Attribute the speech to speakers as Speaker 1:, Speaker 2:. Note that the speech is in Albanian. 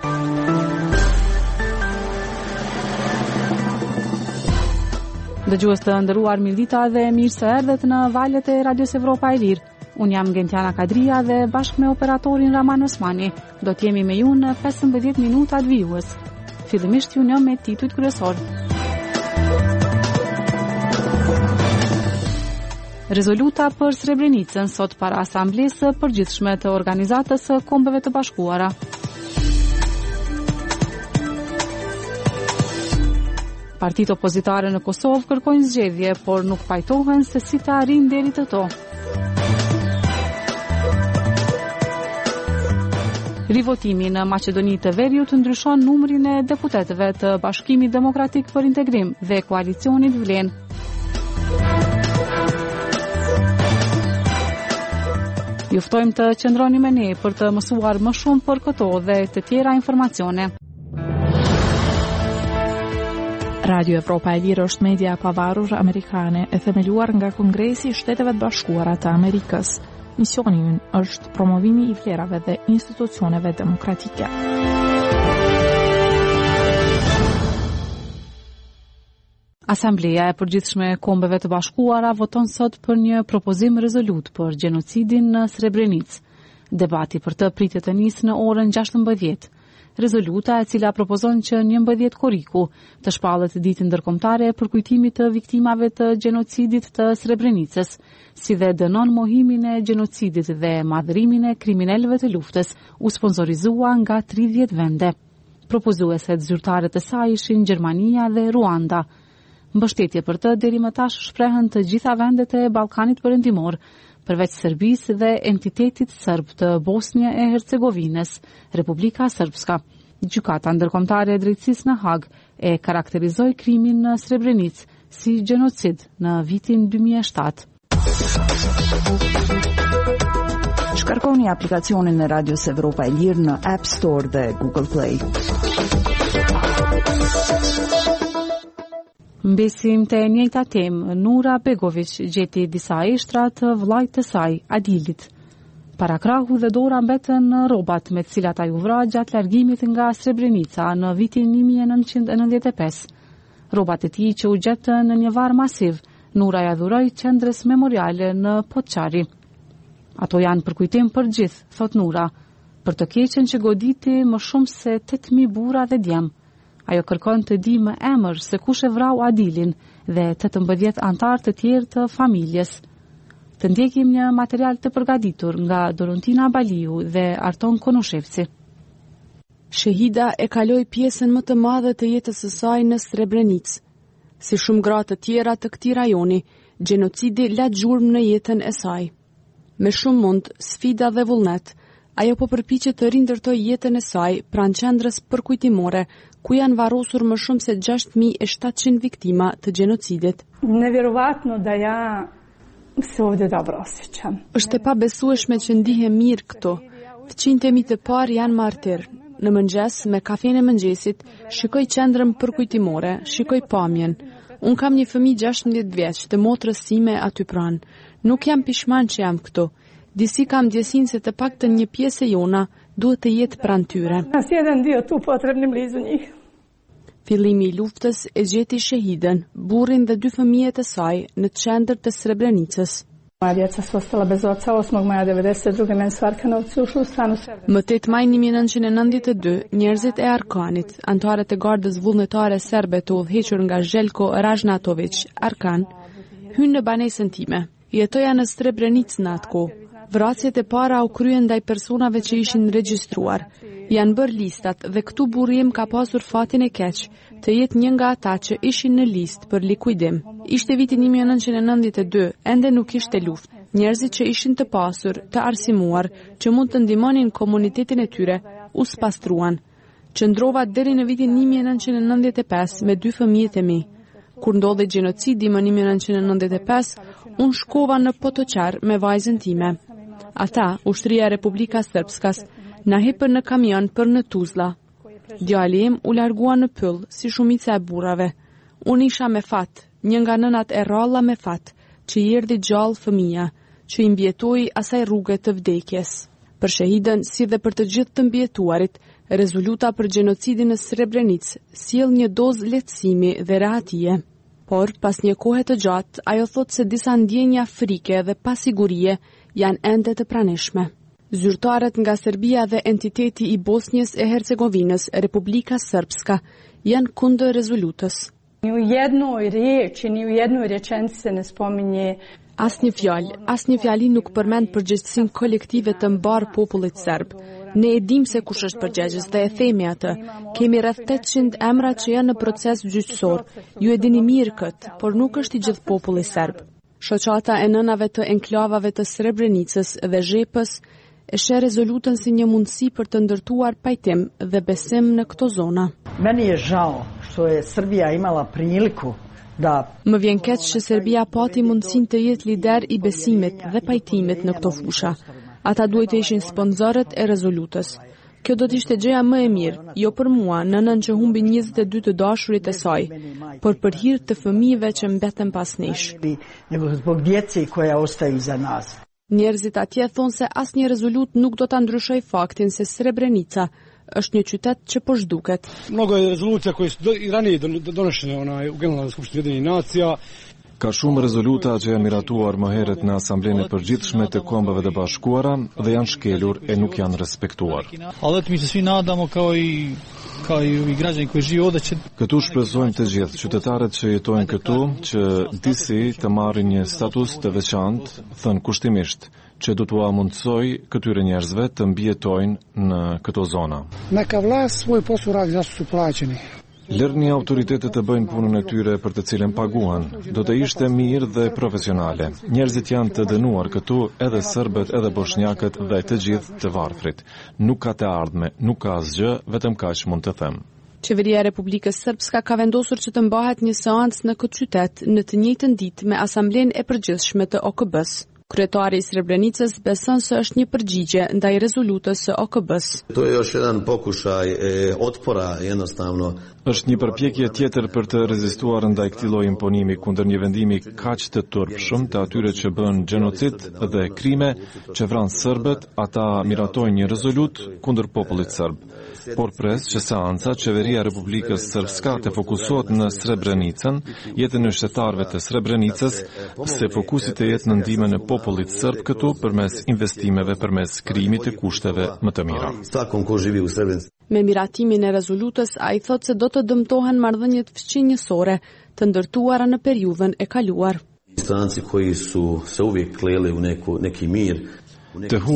Speaker 1: Dëgjues të nderuar, mirëdita dhe mirë se erdhët në valët e Radios Evropa e Lirë. Unë jam Gentiana Kadria dhe bashkë me operatorin Raman Osmani do t'jemi me ju në 15 minuta të vijues. Fillimisht ju një me titujt kryesor. Rezoluta për Srebrenicën sot para Asamblesë Përgjithshme të Organizatës së Kombeve të Bashkuara. Partitë opozitare në Kosovë kërkojnë zgjedhje, por nuk pajtohen se si të arrijnë deri të to. Rivotimi në Maqedoni të Veriut ndryshon numrin e deputetëve të Bashkimit Demokratik për Integrim dhe koalicionit Vlen. Ju ftojmë të qëndroni me ne për të mësuar më shumë për këto dhe të tjera informacione.
Speaker 2: Radio Evropa e Lirë është media e pavarur amerikane e themeluar nga Kongresi i Shteteve të Bashkuara të Amerikës. Misioni i ynë është promovimi i vlerave dhe institucioneve demokratike.
Speaker 1: Asambleja e Përgjithshme e Kombeve të Bashkuara voton sot për një propozim rezolut për gjenocidin në Srebrenicë. Debati për të pritet të nisë në orën 16. Rezoluta, e cila propozon që 11 korriku të shpallet ditën ndërkombëtare për kujtimit të viktimave të gjenocidit të Srebrenicës, si dhe dënon mohimin e gjenocidit dhe madhërimin e kriminalëve të luftës, u sponsorizua nga 30 vende. Propozueset zyrtare të saj ishin Gjermania dhe Ruanda. Mbështetje për të deri më tash shprehen të gjitha vendet e Ballkanit Perëndimor, përveç Serbisë dhe entitetit serb të Bosnjë e Hercegovinës, Republika Srpska. Gjykata ndërkombëtare e drejtësisë në Hag e karakterizoi krimin në Srebrenicë si gjenocid në vitin 2007.
Speaker 3: Shkarkoni aplikacionin e Radios Evropa e Lirë në App Store dhe Google Play.
Speaker 1: Mbesim të njëjta temë, Nura Begović gjeti disa eshtra të vllajt të saj, Adilit. Para krahu dhe dora mbetën në rrobat me të cilat ai u vra gjatë largimit nga Srebrenica në vitin 1995. Rrobat e tij që u gjetën në një varr masiv, Nura ja dhuroi qendrës memoriale në Poçari. Ato janë për kujtim për gjithë, thot Nura, për të keqen që goditi më shumë se 8.000 burra dhe djem. Ajo kërkon të di më emër se kush e vrau Adilin dhe 18 antar të tjerë të familjes. Të ndjekim një material të përgatitur nga Dorontina Baliu dhe Arton Konoshevci.
Speaker 4: Shehida e kaloi pjesën më të madhe të jetës së saj në Srebrenicë. Si shumë gra të tjera të këtij rajoni, gjenocidi la gjurmë në jetën e saj. Me shumë mund, sfida dhe vullnet, ajo po përpiqet të rindërtoj jetën e saj pranë qendrës përkujtimore, ku janë varrosur më shumë se 6700 viktima të gjenocidit.
Speaker 5: Nevjerovatno da ja se ovdje dobro osjećam.
Speaker 4: Është e pabesueshme që ndihem mirë këtu. Të qinjtë e mi të parë janë martir. Në mëngjes, me kafenë e mëngjesit, shikoj qendrën përkujtimore, shikoj pamjen. Unë kam një fëmijë 16 vjeç, të motrës sime aty pranë. Nuk jam pishman që jam këtu. Disi kam ndjesinë se të paktën një pjesë e jona duhet të jetë pranë tyre.
Speaker 5: As jedan dio tu potrebni blizu njih.
Speaker 4: Fillimi i luftës e gjeti Shehidën, burrin dhe 2 fëmijët e saj në qendër të Srebrenicës.
Speaker 5: Moja djeca su ostala bez oca 8. maja 92. meni su Arkanovci ušli u stanu Srebrenica.
Speaker 4: Më 8 maj 1992, njerëzit e Arkanit, antarët e gardës vullnetare serbe të udhëhequr nga Željko Ražnatović, Arkan, hynë në banesën time. Jetoja në Srebrenicë në atë kohë. Vrasjet e para u kryen ndaj personave që ishin regjistruar. Janë bërë listat dhe këtu burri im ka pasur fatin e keq të jetë një nga ata që ishin në listë për likuidim. Ishte viti 1992, ende nuk ishte luftë. Njerëzit që ishin të pasur, të arsimuar, që mund të ndihmonin komunitetin e tyre, u spastruan. Qëndrova deri në vitin 1995 me 2 fëmijët e mi. Kur ndodhi gjenocidi më 1995, unë shkova në Potoçar me vajzën time. Ata, ushtria e Republika Srpskas, na hipën në kamion për në Tuzla. Djali im u largua në pyll, si shumica e burrave. Unë isha me fat, një nga nënat e ralla me fat, që i erdhi gjallë fëmia, që i mbjetoi asaj rruge të vdekjes. Për Shehidën, si dhe për të gjithë të mbjetuarit, Rezoluta për gjenocidin në Srebrenicë sjell një dozë lehtësimi dhe rehatie. Por, pas një kohe të gjatë, ajo thot se disa ndjenja frike dhe pasigurie janë ende të pranishme. Zyrtarët nga Serbia dhe entiteti i Bosnjës e Hercegovinës, Republika Srpska, janë kundër rezolutës.
Speaker 5: Ni u jednoj riječi, ni u jednoj rečenici se ne spominje
Speaker 4: Asnjë fjali nuk përmend përgjegjësinë kolektive të mbar popullit serb. Ne e dim se kush është përgjegjës dhe e themi atë. Kemi rreth 800 emra që janë në proces gjyqësor. Ju e dini mirë këtë, por nuk është i gjithë populli serb. Shoqata e nënave të enklavave të Srebrenicës dhe Zhepës e sheh rezolutën si një mundësi për të ndërtuar pajtim dhe besim në këto zona.
Speaker 6: Meni je žao što je Srbija imala priliku da
Speaker 4: Më vjen keq që Serbia pati mundësinë të jetë lider i besimit dhe pajtimit në këto fusha. Ata duhet të ishin sponsorët e rezolutës. Kjo do të ishte gjëja më e mirë, jo për mua, nënën që humbi 22 të dashurit e saj, por për hir të fëmijëve që mbeten pas nesh.
Speaker 6: nego zbog djece koja ostaju iza nas.
Speaker 4: Njerëzit atje thonë se asnjë rezolut nuk do ta ndryshoj faktin se Srebrenica është një qytet që po zhduket.
Speaker 7: Mnogo je rezolucija koje su i ranije donošene u Generalnoj skupštini Ujedinjenih Nacija.
Speaker 8: Ka shumë rezoluta që janë miratuar më herët në Asamblenë e Përgjithshme të Kombeve të Bashkuara dhe janë shkelur e nuk janë respektuar.
Speaker 7: Ali mi se svi nadamo kao i građani koji žive ovdje će...
Speaker 8: Këtu shpresojmë të gjithë qytetarët që jetojnë këtu që disi të marrin një status të veçantë, thënë kushtimisht, që do t'ua mundsoj këtyre njerëzve të mbijetojnë në këto zona.
Speaker 9: Neka vlast svoj posao radi, zašto su plaćeni.
Speaker 8: Lërni autoritetet të bëjnë punën e tyre për të cilën paguhen. Do të ishte mirë dhe profesionale. Njerëzit janë të dënuar këtu, edhe serbët, edhe bosnjakët dhe të gjithë të varfrit. Nuk ka të ardhme, nuk ka asgjë, vetëm kaq mund të them.
Speaker 4: Qeveria e Republikës Srpska ka vendosur që të mbahet një seancë në këtë qytet në të njëjtën ditë me Asamblenë e Përgjithshme të OKB-s. Kryetari i Srebrenicës beson se është një përgjigje ndaj rezolutës së OKB-s.
Speaker 10: To je još jedan pokušaj otpora jednostavno.
Speaker 8: Është një përpjekje tjetër për të rezistuar ndaj këtij lloji imponimi kundër një vendimi kaq të turpshëm të atyre që bën gjenocid dhe krime që vran serbët, ata miratojnë një rezolut kundër popullit serb. Por pres që seanca qeveria e Republikës Srpska të fokusohet në Srebrenicën, jetën e shtetarëve të Srebrenicës, se fokusi të jetë në ndihmën e popullit serb këtu përmes investimeve përmes krijimit të kushteve më të mira.
Speaker 4: Me miratimin e rezolutës, ai thotë se do të dëmtohen marrëdhëniet fqinjësore të ndërtuara në periudhën e kaluar.
Speaker 10: Stranci koji su se uvijek kleli u neki mir.
Speaker 8: Të